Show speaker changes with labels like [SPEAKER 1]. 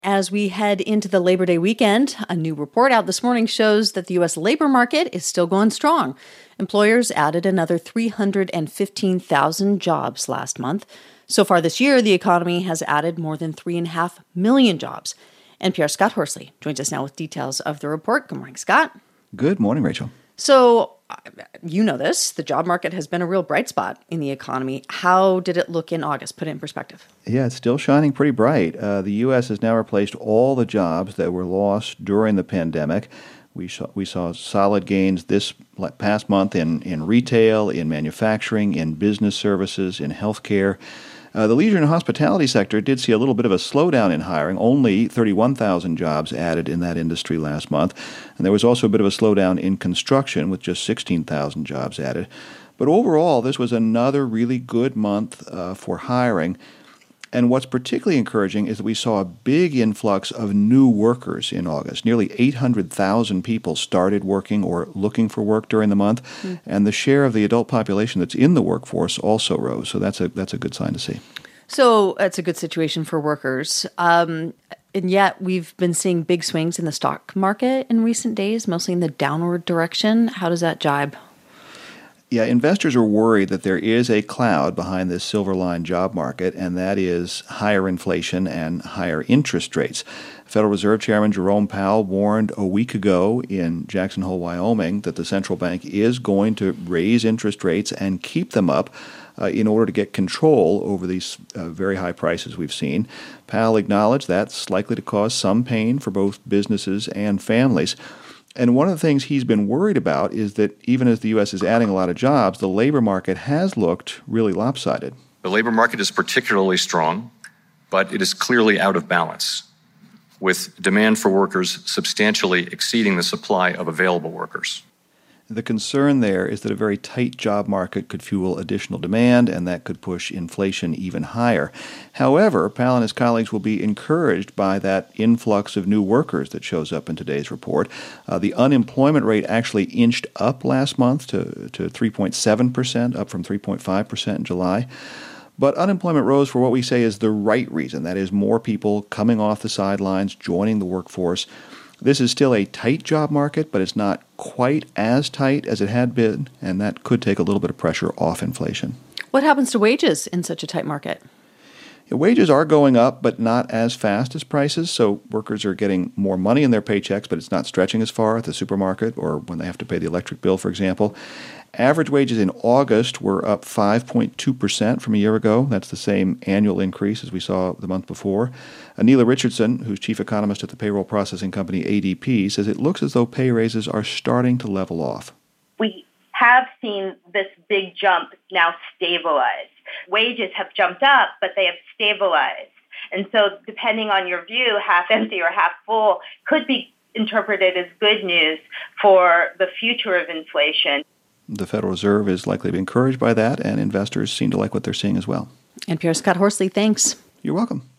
[SPEAKER 1] As we head into the Labor Day weekend, a new report out this morning shows that the U.S. labor market is still going strong. Employers added another 315,000 jobs last month. So far this year, the economy has added more than 3.5 million jobs. NPR's Scott Horsley joins us now with details of the report. Good morning, Scott.
[SPEAKER 2] Good morning, Rachel.
[SPEAKER 1] So, you know this, the job market has been a real bright spot in the economy. How did it look in August? Put it in perspective.
[SPEAKER 2] Yeah, it's still shining pretty bright. The U.S. has now replaced all the jobs that were lost during the pandemic. We saw solid gains this past month in retail, in manufacturing, in business services, in healthcare. The leisure and hospitality sector did see a little bit of a slowdown in hiring, only 31,000 jobs added in that industry last month. And there was also a bit of a slowdown in construction with just 16,000 jobs added. But overall, this was another really good month for hiring. And what's particularly encouraging is that we saw a big influx of new workers in August. Nearly 800,000 people started working or looking for work during the month, and the share of the adult population that's in the workforce also rose. So that's a good sign to see.
[SPEAKER 1] So that's a good situation for workers. And yet we've been seeing big swings in the stock market in recent days, mostly in the downward direction. How does that jibe?
[SPEAKER 2] Yeah, investors are worried that there is a cloud behind this silver line job market, and that is higher inflation and higher interest rates. Federal Reserve Chairman Jerome Powell warned a week ago in Jackson Hole, Wyoming, that the central bank is going to raise interest rates and keep them up in order to get control over these very high prices we've seen. Powell acknowledged that's likely to cause some pain for both businesses and families. And one of the things he's been worried about is that even as the U.S. is adding a lot of jobs, the labor market has looked really lopsided.
[SPEAKER 3] The labor market is particularly strong, but it is clearly out of balance, with demand for workers substantially exceeding the supply of available workers.
[SPEAKER 2] The concern there is that a very tight job market could fuel additional demand, and that could push inflation even higher. However, Powell and his colleagues will be encouraged by that influx of new workers that shows up in today's report. The unemployment rate actually inched up last month to 3.7%, up from 3.5% in July. But unemployment rose for what we say is the right reason. That is, more people coming off the sidelines, joining the workforce. This is still a tight job market, but it's not quite as tight as it had been, and that could take a little bit of pressure off inflation.
[SPEAKER 1] What happens to wages in such a tight market?
[SPEAKER 2] Wages are going up, but not as fast as prices, so workers are getting more money in their paychecks, but it's not stretching as far at the supermarket or when they have to pay the electric bill, for example. Average wages in August were up 5.2% from a year ago. That's the same annual increase as we saw the month before. Anila Richardson, who's chief economist at the payroll processing company ADP, says it looks as though pay raises are starting to level off.
[SPEAKER 4] We have seen this big jump now stabilize. Wages have jumped up, but they have stabilized. And so depending on your view, half empty or half full could be interpreted as good news for the future of inflation.
[SPEAKER 2] The Federal Reserve is likely to be encouraged by that, and investors seem to like what they're seeing as well.
[SPEAKER 1] NPR's Scott Horsley, thanks.
[SPEAKER 2] You're welcome.